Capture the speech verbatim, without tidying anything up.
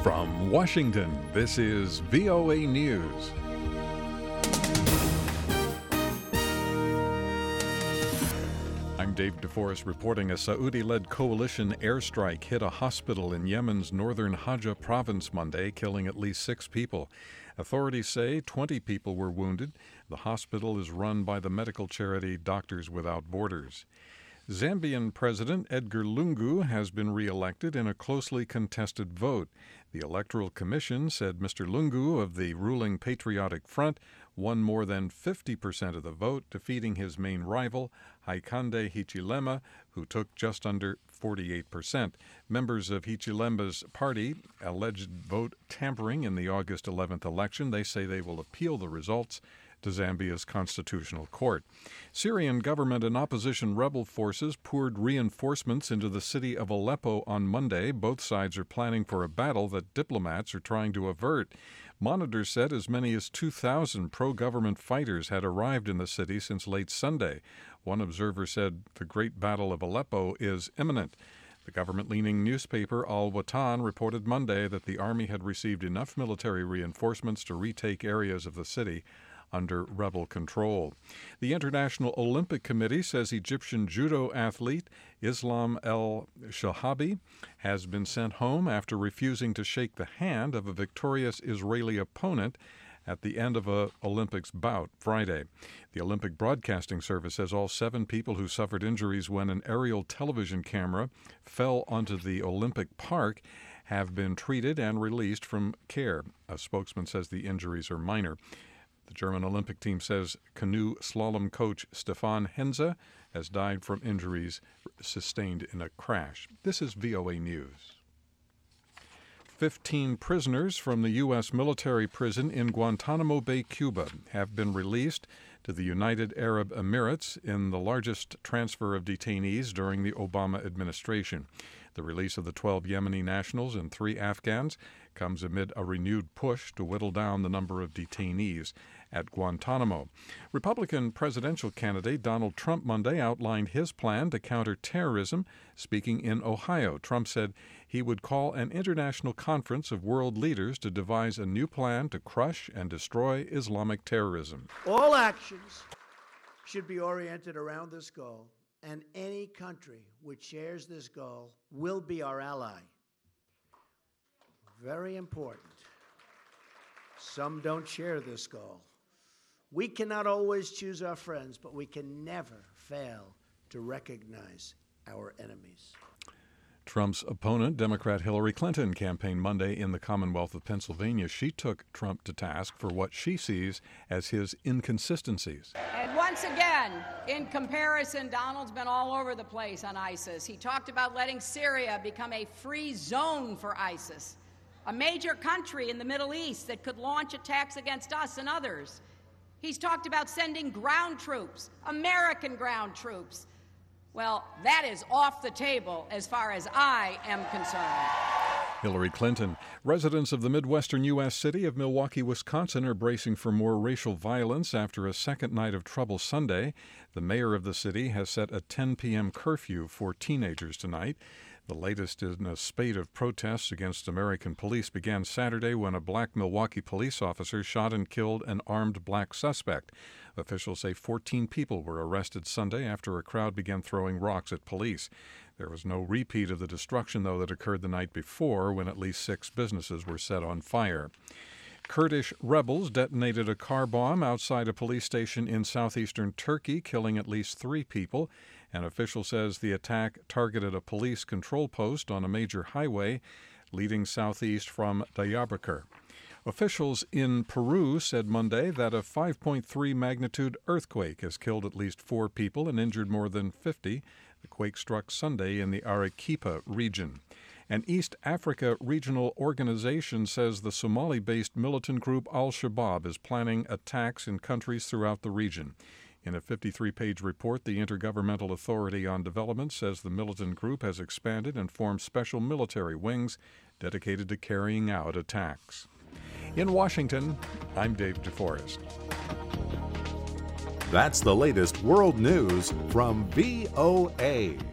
From Washington, this is V O A News. I'm Dave DeForest reporting a Saudi-led coalition airstrike hit a hospital in Yemen's northern Hajj province Monday, killing at least six people. Authorities say twenty people were wounded. The hospital is run by the medical charity Doctors Without Borders. Zambian President Edgar Lungu has been re-elected in a closely contested vote. The Electoral Commission said Mister Lungu of the ruling Patriotic Front won more than fifty percent of the vote, defeating his main rival, Hakainde Hichilema, who took just under forty-eight percent. Members of Hichilempa's party alleged vote tampering in the August eleventh election. They say they will appeal the results to Zambia's constitutional court. Syrian government and opposition rebel forces poured reinforcements into the city of Aleppo on Monday. Both sides are planning for a battle that diplomats are trying to avert. Monitors said as many as two thousand pro-government fighters had arrived in the city since late Sunday. One observer said the Great Battle of Aleppo is imminent. The government-leaning newspaper Al Watan reported Monday that the army had received enough military reinforcements to retake areas of the city under rebel control. The International Olympic Committee says Egyptian judo athlete Islam El Shahabi has been sent home after refusing to shake the hand of a victorious Israeli opponent at the end of a Olympics bout Friday. The Olympic Broadcasting Service says all seven people who suffered injuries when an aerial television camera fell onto the Olympic park have been treated and released from care. A spokesman says the injuries are minor. The German Olympic team says canoe slalom coach Stefan Henze has died from injuries sustained in a crash. This is V O A News. Fifteen prisoners from the U S military prison in Guantanamo Bay, Cuba, have been released to the United Arab Emirates in the largest transfer of detainees during the Obama administration. The release of the twelve Yemeni nationals and three Afghans comes amid a renewed push to whittle down the number of detainees at Guantanamo. Republican presidential candidate Donald Trump Monday outlined his plan to counter terrorism. Speaking in Ohio, Trump said he would call an international conference of world leaders to devise a new plan to crush and destroy Islamic terrorism. All actions should be oriented around this goal, and any country which shares this goal will be our ally. Very important. Some don't share this goal. We cannot always choose our friends, but we can never fail to recognize our enemies. Trump's opponent, Democrat Hillary Clinton, campaigned Monday in the Commonwealth of Pennsylvania. She took Trump to task for what she sees as his inconsistencies. And once again, in comparison, Donald's been all over the place on ISIS. He talked about letting Syria become a free zone for ISIS, a major country in the Middle East that could launch attacks against us and others. He's talked about sending ground troops, American ground troops. Well, that is off the table as far as I am concerned. Hillary Clinton. Residents of the Midwestern U S city of Milwaukee, Wisconsin are bracing for more racial violence after a second night of trouble Sunday. The mayor of the city has set a ten p.m. curfew for teenagers tonight. The latest in a spate of protests against American police began Saturday when a black Milwaukee police officer shot and killed an armed black suspect. Officials say fourteen people were arrested Sunday after a crowd began throwing rocks at police. There was no repeat of the destruction, though, that occurred the night before when at least six businesses were set on fire. Kurdish rebels detonated a car bomb outside a police station in southeastern Turkey, killing at least three people. An official says the attack targeted a police control post on a major highway leading southeast from Diyarbakir. Officials in Peru said Monday that a five point three magnitude earthquake has killed at least four people and injured more than fifty. The quake struck Sunday in the Arequipa region. An East Africa regional organization says the Somali-based militant group Al-Shabaab is planning attacks in countries throughout the region. In a fifty-three page report, the Intergovernmental Authority on Development says the militant group has expanded and formed special military wings dedicated to carrying out attacks. In Washington, I'm Dave DeForest. That's the latest world news from V O A.